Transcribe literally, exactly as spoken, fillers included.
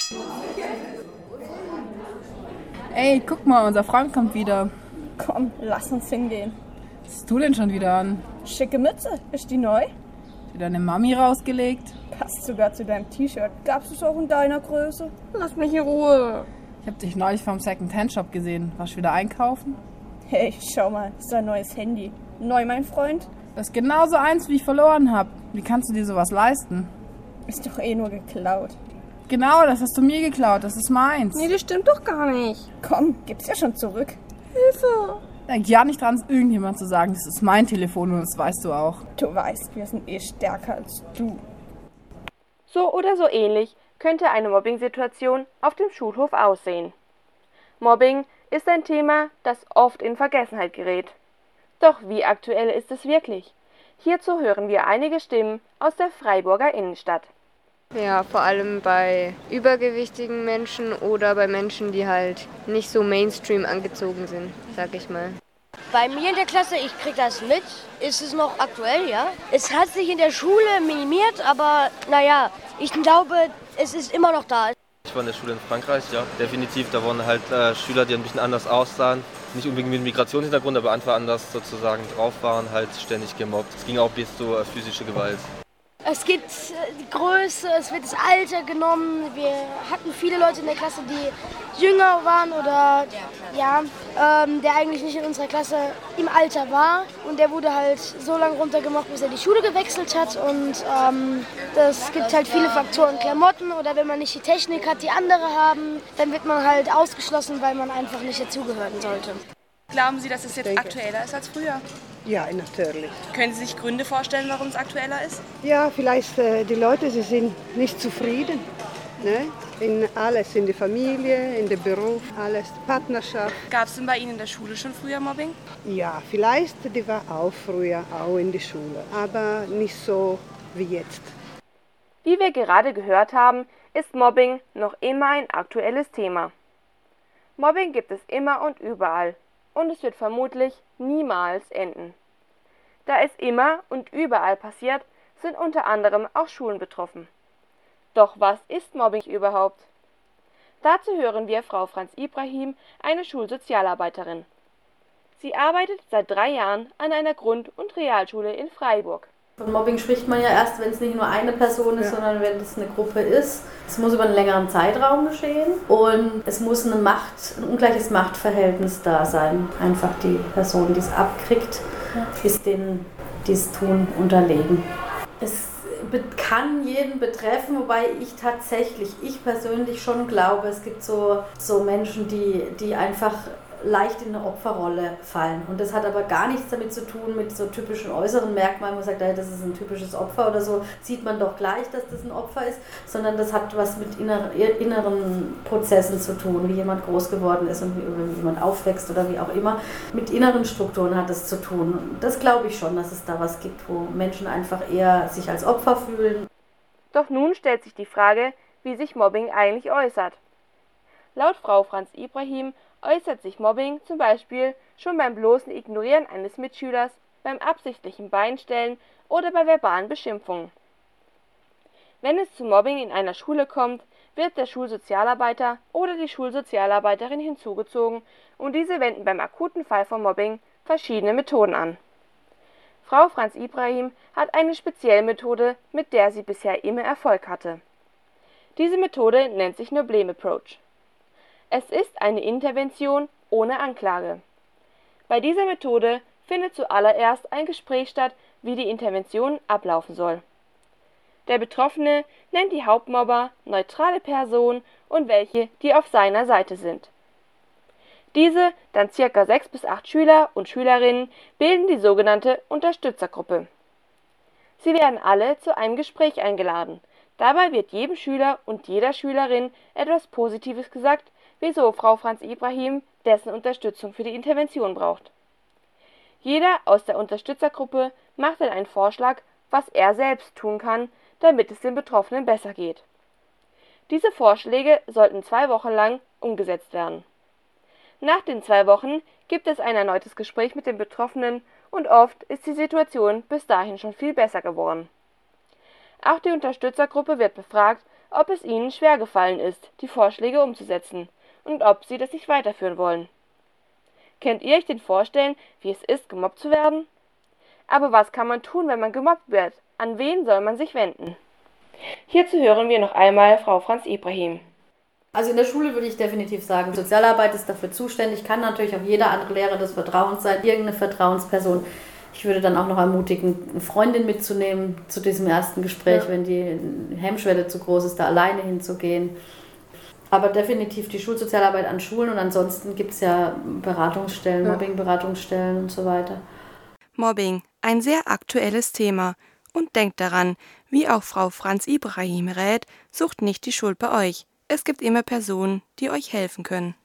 Ey, guck mal, unser Freund kommt wieder. Komm, lass uns hingehen. Was hast du denn schon wieder an? Schicke Mütze. Ist die neu? Hast du deine Mami rausgelegt? Passt sogar zu deinem T-Shirt. Gab's es auch in deiner Größe? Lass mich in Ruhe. Ich hab dich neulich vom Second-Hand-Shop gesehen. Warst du wieder einkaufen? Hey, schau mal, das ist ein neues Handy. Neu, mein Freund? Das ist genauso eins, wie ich verloren hab. Wie kannst du dir sowas leisten? Ist doch eh nur geklaut. Genau, das hast du mir geklaut. Das ist meins. Nee, das stimmt doch gar nicht. Komm, gib's ja schon zurück. Hilfe. Denk ja nicht dran, irgendjemand zu sagen, das ist mein Telefon und das weißt du auch. Du weißt, wir sind eh stärker als du. So oder so ähnlich könnte eine Mobbing-Situation auf dem Schulhof aussehen. Mobbing ist ein Thema, das oft in Vergessenheit gerät. Doch wie aktuell ist es wirklich? Hierzu hören wir einige Stimmen aus der Freiburger Innenstadt. Ja, vor allem bei übergewichtigen Menschen oder bei Menschen, die halt nicht so Mainstream angezogen sind, sag ich mal. Bei mir in der Klasse, ich krieg das mit, ist es noch aktuell, ja. Es hat sich in der Schule minimiert, aber naja, ich glaube, es ist immer noch da. Ich war in der Schule in Frankreich, ja, definitiv. Da waren halt äh, Schüler, die ein bisschen anders aussahen. Nicht unbedingt mit Migrationshintergrund, aber einfach anders sozusagen drauf waren, halt ständig gemobbt. Es ging auch bis zu äh, physische Gewalt. Es gibt die Größe, es wird das Alter genommen. Wir hatten viele Leute in der Klasse, die jünger waren oder ja, ähm, der eigentlich nicht in unserer Klasse im Alter war. Und der wurde halt so lange runtergemacht, bis er die Schule gewechselt hat. Und ähm, das gibt halt viele Faktoren, Klamotten oder wenn man nicht die Technik hat, die andere haben, dann wird man halt ausgeschlossen, weil man einfach nicht dazugehören sollte. Glauben Sie, dass es jetzt aktueller ist als früher? Ja, natürlich. Können Sie sich Gründe vorstellen, warum es aktueller ist? Ja, vielleicht äh, die Leute, sie sind nicht zufrieden. Ne? In alles, in der Familie, in dem Beruf, alles, Partnerschaft. Gab es denn bei Ihnen in der Schule schon früher Mobbing? Ja, vielleicht, die war auch früher, auch in der Schule, aber nicht so wie jetzt. Wie wir gerade gehört haben, ist Mobbing noch immer ein aktuelles Thema. Mobbing gibt es immer und überall. Und es wird vermutlich niemals enden. Da es immer und überall passiert, sind unter anderem auch Schulen betroffen. Doch was ist Mobbing überhaupt? Dazu hören wir Frau Franz Ibrahim, eine Schulsozialarbeiterin. Sie arbeitet seit drei Jahren an einer Grund- und Realschule in Freiburg. Von Mobbing spricht man ja erst, wenn es nicht nur eine Person ist, ja, sondern wenn es eine Gruppe ist. Es muss über einen längeren Zeitraum geschehen und es muss eine Macht, ein ungleiches Machtverhältnis da sein. Einfach die Person, die es abkriegt, ja, ist denen, die es tun, unterlegen. Es kann jeden betreffen, wobei ich tatsächlich, ich persönlich schon glaube, es gibt so, so Menschen, die, die einfach leicht in eine Opferrolle fallen. Und das hat aber gar nichts damit zu tun mit so typischen äußeren Merkmalen, wo man sagt, das ist ein typisches Opfer oder so, sieht man doch gleich, dass das ein Opfer ist, sondern das hat was mit inner, inneren Prozessen zu tun, wie jemand groß geworden ist und wie, wie jemand aufwächst oder wie auch immer. Mit inneren Strukturen hat es zu tun. Und das glaube ich schon, dass es da was gibt, wo Menschen einfach eher sich als Opfer fühlen. Doch nun stellt sich die Frage, wie sich Mobbing eigentlich äußert. Laut Frau Franz Ibrahim äußert sich Mobbing zum Beispiel schon beim bloßen Ignorieren eines Mitschülers, beim absichtlichen Beinstellen oder bei verbalen Beschimpfungen. Wenn es zu Mobbing in einer Schule kommt, wird der Schulsozialarbeiter oder die Schulsozialarbeiterin hinzugezogen und diese wenden beim akuten Fall von Mobbing verschiedene Methoden an. Frau Franz Ibrahim hat eine spezielle Methode, mit der sie bisher immer Erfolg hatte. Diese Methode nennt sich No Blame Approach. Es ist eine Intervention ohne Anklage. Bei dieser Methode findet zuallererst ein Gespräch statt, wie die Intervention ablaufen soll. Der Betroffene nennt die Hauptmobber, neutrale Personen und welche, die auf seiner Seite sind. Diese, dann circa sechs bis acht Schüler und Schülerinnen, bilden die sogenannte Unterstützergruppe. Sie werden alle zu einem Gespräch eingeladen. Dabei wird jedem Schüler und jeder Schülerin etwas Positives gesagt, wieso Frau Franz Ibrahim dessen Unterstützung für die Intervention braucht. Jeder aus der Unterstützergruppe macht dann einen Vorschlag, was er selbst tun kann, damit es dem Betroffenen besser geht. Diese Vorschläge sollten zwei Wochen lang umgesetzt werden. Nach den zwei Wochen gibt es ein erneutes Gespräch mit dem Betroffenen und oft ist die Situation bis dahin schon viel besser geworden. Auch die Unterstützergruppe wird befragt, ob es ihnen schwer gefallen ist, die Vorschläge umzusetzen und ob sie das nicht weiterführen wollen. Könnt ihr euch denn vorstellen, wie es ist, gemobbt zu werden? Aber was kann man tun, wenn man gemobbt wird? An wen soll man sich wenden? Hierzu hören wir noch einmal Frau Franz Ibrahim. Also in der Schule würde ich definitiv sagen, Sozialarbeit ist dafür zuständig, kann natürlich auch jeder andere Lehrer des Vertrauens sein, irgendeine Vertrauensperson. Ich würde dann auch noch ermutigen, eine Freundin mitzunehmen zu diesem ersten Gespräch, ja. wenn die Hemmschwelle zu groß ist, da alleine hinzugehen. Aber definitiv die Schulsozialarbeit an Schulen und ansonsten gibt es ja Beratungsstellen, ja. Mobbing-Beratungsstellen und so weiter. Mobbing, ein sehr aktuelles Thema. Und denkt daran, wie auch Frau Franz Ibrahim rät, sucht nicht die Schuld bei euch. Es gibt immer Personen, die euch helfen können.